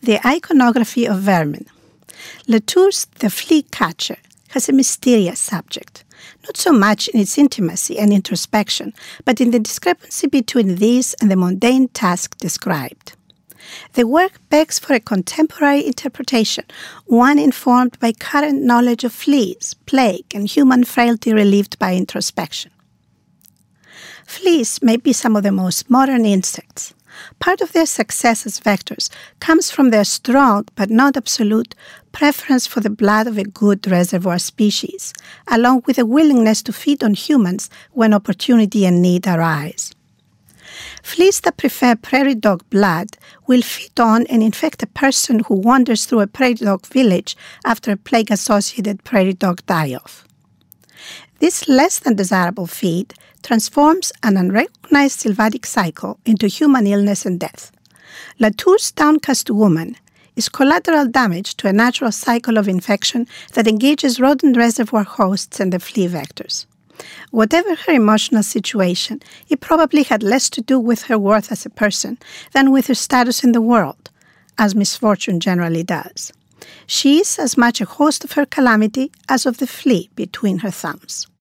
The iconography of vermin. Latour's The Flea Catcher has a mysterious subject, not so much in its intimacy and introspection, but in the discrepancy between these and the mundane task described. The work begs for a contemporary interpretation, one informed by current knowledge of fleas, plague, and human frailty relieved by introspection. Fleas may be some of the most modern insects. Part of their success as vectors comes from their strong, but not absolute, preference for the blood of a good reservoir species, along with a willingness to feed on humans when opportunity and need arise. Fleas that prefer prairie dog blood will feed on and infect a person who wanders through a prairie dog village after a plague-associated prairie dog die-off. This less than desirable feed transforms an unrecognized sylvatic cycle into human illness and death. Latour's Downcast Woman is collateral damage to a natural cycle of infection that engages rodent reservoir hosts and the flea vectors. Whatever her emotional situation, it probably had less to do with her worth as a person than with her status in the world, as misfortune generally does. She is as much a host of her calamity as of the flea between her thumbs.